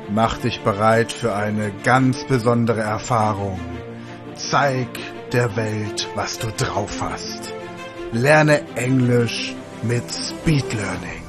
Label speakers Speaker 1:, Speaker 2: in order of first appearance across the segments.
Speaker 1: Mach dich bereit für eine ganz besondere Erfahrung. Zeig der Welt, was du drauf hast. Lerne Englisch mit Speed Learning.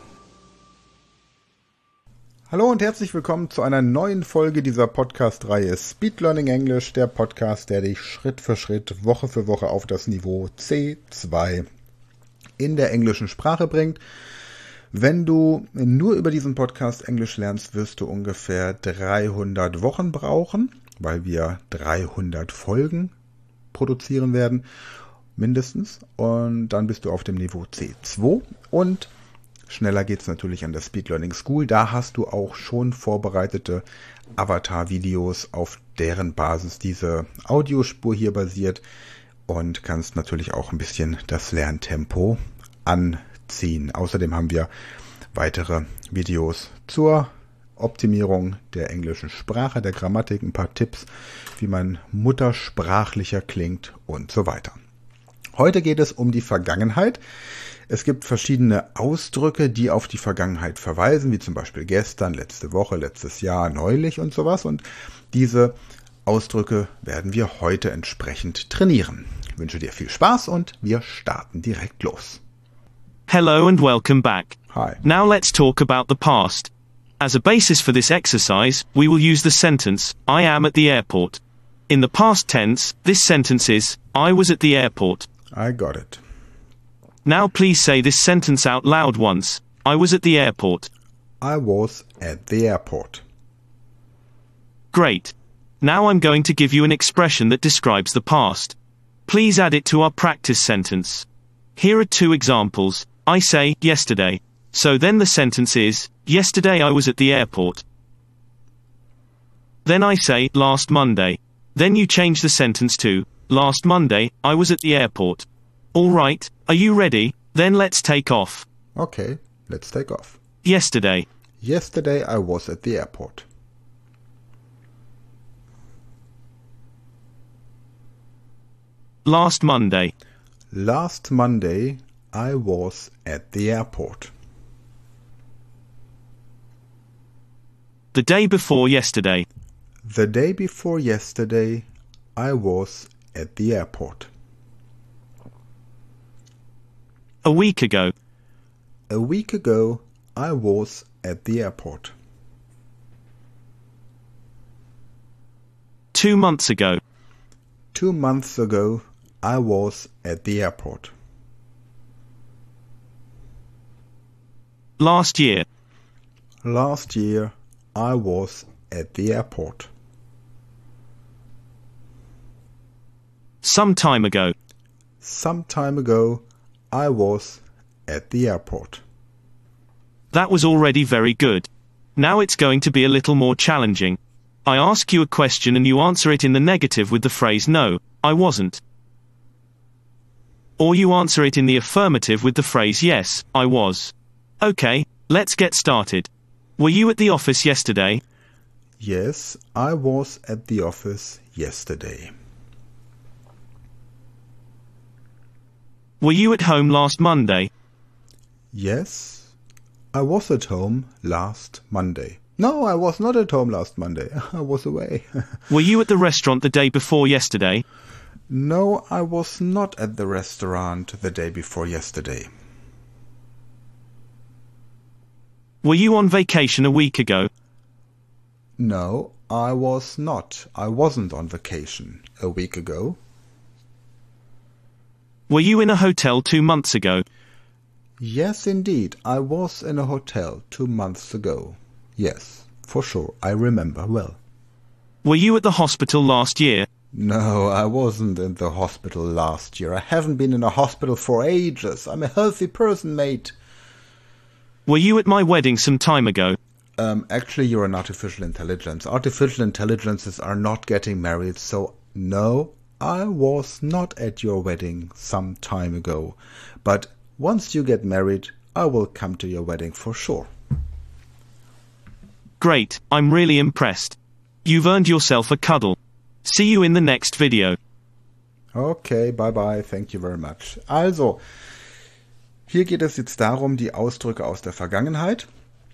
Speaker 1: Hallo und herzlich willkommen zu einer neuen Folge dieser Podcast-Reihe Speed Learning Englisch, der Podcast, der dich Schritt für Schritt, Woche für Woche auf das Niveau C2 in der englischen Sprache bringt. Wenn du nur über diesen Podcast Englisch lernst, wirst du ungefähr 300 Wochen brauchen, weil wir 300 Folgen produzieren werden, mindestens. Und dann bist du auf dem Niveau C2 und schneller geht's natürlich an der Speed Learning School. Da hast du auch schon vorbereitete Avatar-Videos, auf deren Basis diese Audiospur hier basiert und kannst natürlich auch ein bisschen das Lerntempo anziehen. Außerdem haben wir weitere Videos zur Optimierung der englischen Sprache, der Grammatik, ein paar Tipps, wie man muttersprachlicher klingt und so weiter. Heute geht es um die Vergangenheit. Es gibt verschiedene Ausdrücke, die auf die Vergangenheit verweisen, wie zum Beispiel gestern, letzte Woche, letztes Jahr, neulich und sowas. Und diese Ausdrücke werden wir heute entsprechend trainieren. Ich wünsche dir viel Spaß und wir starten direkt los.
Speaker 2: Hello and welcome back.
Speaker 1: Hi.
Speaker 2: Now let's talk about the past. As a basis for this exercise, we will use the sentence, I am at the airport. In the past tense, this sentence is, I was at the airport.
Speaker 1: I got it.
Speaker 2: Now please say this sentence out loud once. I was at the airport.
Speaker 1: I was at the airport.
Speaker 2: Great. Now I'm going to give you an expression that describes the past. Please add it to our practice sentence. Here are two examples. I say, yesterday. So then the sentence is, yesterday I was at the airport. Then I say, last Monday. Then you change the sentence to, last Monday, I was at the airport. Alright, are you ready? Then let's take off.
Speaker 1: Okay, let's take off.
Speaker 2: Yesterday.
Speaker 1: Yesterday I was at the airport.
Speaker 2: Last Monday.
Speaker 1: Last Monday I was at the airport.
Speaker 2: The day before yesterday.
Speaker 1: The day before yesterday I was at the airport.
Speaker 2: A week ago.
Speaker 1: A week ago I was at the airport.
Speaker 2: 2 months ago.
Speaker 1: 2 months ago I was at the airport.
Speaker 2: Last year.
Speaker 1: Last year I was at the airport.
Speaker 2: Some time ago.
Speaker 1: Some time ago I was at the airport.
Speaker 2: That was already very good. Now it's going to be a little more challenging. I ask you a question and you answer it in the negative with the phrase no, I wasn't. Or you answer it in the affirmative with the phrase yes, I was. Okay, let's get started. Were you at the office yesterday?
Speaker 1: Yes, I was at the office yesterday.
Speaker 2: Were you at home last Monday?
Speaker 1: Yes, I was at home last Monday. No, I was not at home last Monday. I was away.
Speaker 2: Were you at the restaurant the day before yesterday?
Speaker 1: No, I was not at the restaurant the day before yesterday.
Speaker 2: Were you on vacation a week ago?
Speaker 1: No, I was not. I wasn't on vacation a week ago.
Speaker 2: Were you in a hotel 2 months ago?
Speaker 1: Yes, indeed. I was in a hotel 2 months ago. Yes, for sure. I remember well.
Speaker 2: Were you at the hospital last year?
Speaker 1: No, I wasn't in the hospital last year. I haven't been in a hospital for ages. I'm a healthy person, mate.
Speaker 2: Were you at my wedding some time ago?
Speaker 1: Actually, you're an artificial intelligence. Artificial intelligences are not getting married, so no, I was not at your wedding some time ago. But once you get married, I will come to your wedding for sure.
Speaker 2: Great, I'm really impressed. You've earned yourself a cuddle. See you in the next video.
Speaker 1: Okay, bye bye, thank you very much. Also, hier geht es jetzt darum, die Ausdrücke aus der Vergangenheit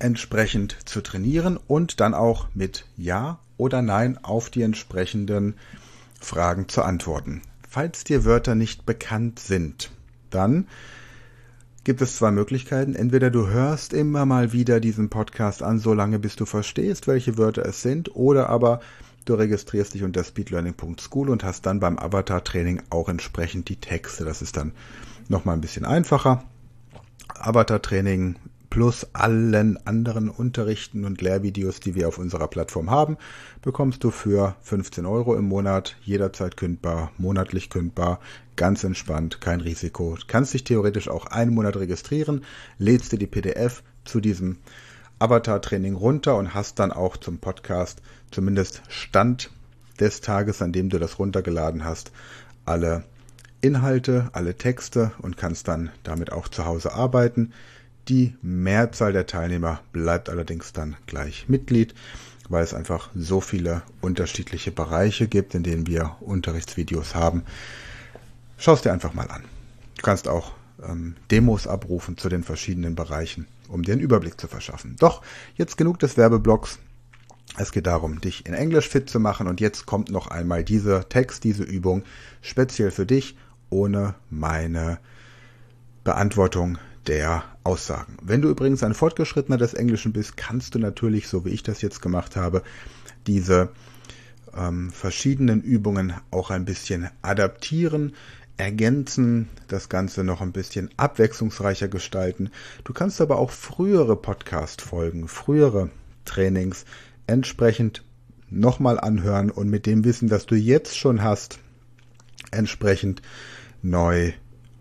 Speaker 1: entsprechend zu trainieren und dann auch mit Ja oder Nein auf die entsprechenden Fragen zu antworten. Falls dir Wörter nicht bekannt sind, dann gibt es zwei Möglichkeiten. Entweder du hörst immer mal wieder diesen Podcast an, solange bis du verstehst, welche Wörter es sind, oder aber du registrierst dich unter speedlearning.school und hast dann beim Avatar-Training auch entsprechend die Texte. Das ist dann nochmal ein bisschen einfacher. Avatar-Training plus allen anderen Unterrichten und Lehrvideos, die wir auf unserer Plattform haben, bekommst du für 15 € im Monat, jederzeit kündbar, monatlich kündbar, ganz entspannt, kein Risiko. Du kannst dich theoretisch auch einen Monat registrieren, lädst dir die PDF zu diesem Avatar-Training runter und hast dann auch zum Podcast, zumindest Stand des Tages, an dem du das runtergeladen hast, alle Inhalte, alle Texte und kannst dann damit auch zu Hause arbeiten. Die Mehrzahl der Teilnehmer bleibt allerdings dann gleich Mitglied, weil es einfach so viele unterschiedliche Bereiche gibt, in denen wir Unterrichtsvideos haben. Schau es dir einfach mal an. Du kannst auch Demos abrufen zu den verschiedenen Bereichen, um dir einen Überblick zu verschaffen. Doch, jetzt genug des Werbeblocks. Es geht darum, dich in Englisch fit zu machen und jetzt kommt noch einmal dieser Text, diese Übung speziell für dich, ohne meine Beantwortung der Aussagen. Wenn du übrigens ein Fortgeschrittener des Englischen bist, kannst du natürlich, so wie ich das jetzt gemacht habe, diese verschiedenen Übungen auch ein bisschen adaptieren, ergänzen, das Ganze noch ein bisschen abwechslungsreicher gestalten. Du kannst aber auch frühere Podcast-Folgen, frühere Trainings entsprechend nochmal anhören und mit dem Wissen, das du jetzt schon hast, entsprechend neu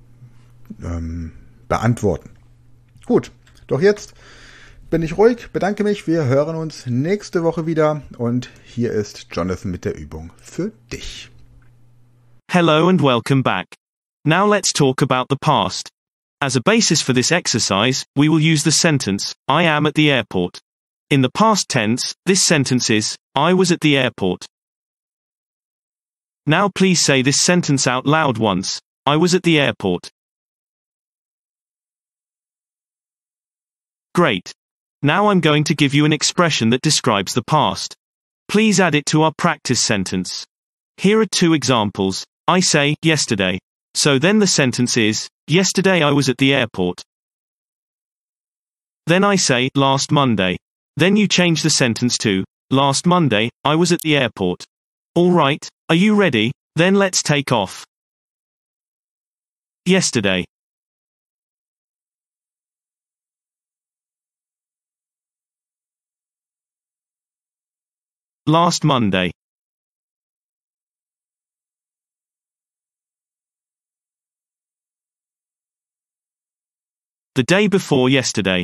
Speaker 1: beantworten. Gut, doch jetzt bin ich ruhig, bedanke mich, wir hören uns nächste Woche wieder und hier ist Jonathan mit der Übung für dich.
Speaker 2: Hello and welcome back. Now let's talk about the past. As a basis for this exercise, we will use the sentence, I am at the airport. In the past tense, this sentence is, I was at the airport. Now please say this sentence out loud once, I was at the airport. Great. Now I'm going to give you an expression that describes the past. Please add it to our practice sentence. Here are two examples. I say, yesterday. So then the sentence is, yesterday I was at the airport. Then I say, last Monday. Then you change the sentence to, last Monday, I was at the airport. Alright, are you ready? Then let's take off. Yesterday. Last Monday. The day before yesterday.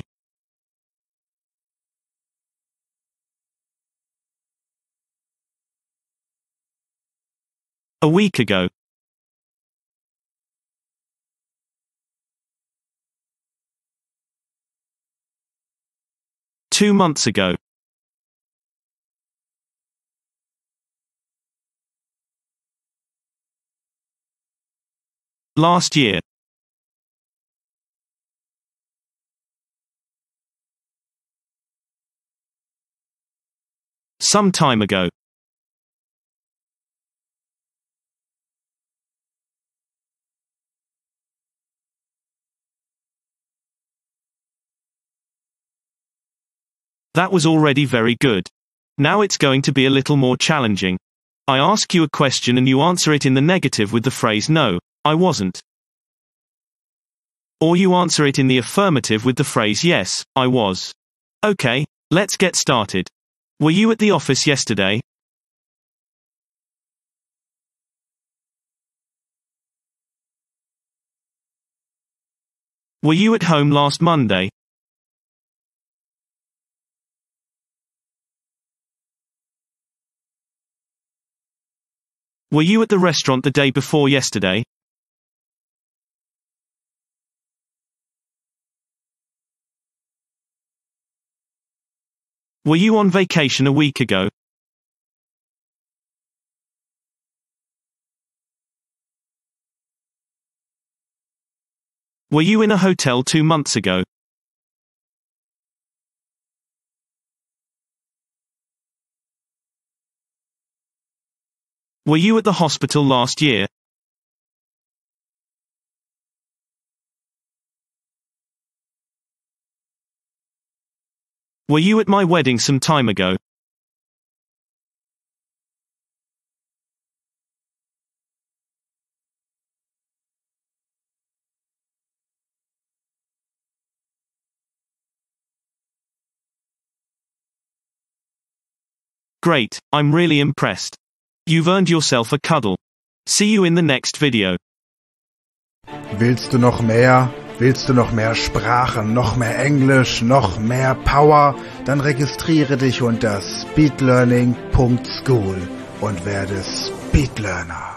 Speaker 2: A week ago. Two months ago. Last year. Some time ago. That was already very good. Now it's going to be a little more challenging. I ask you a question and you answer it in the negative with the phrase no, I wasn't. Or you answer it in the affirmative with the phrase yes, I was. Okay, let's get started. Were you at the office yesterday? Were you at home last Monday? Were you at the restaurant the day before yesterday? Were you on vacation a week ago? Were you in a hotel 2 months ago? Were you at the hospital last year? Were you at my wedding some time ago? Great, I'm really impressed. You've earned yourself a cuddle. See you in the next video.
Speaker 1: Willst du noch mehr? Willst du noch mehr Sprachen, noch mehr Englisch, noch mehr Power? Dann registriere dich unter speedlearning.school und werde Speedlearner.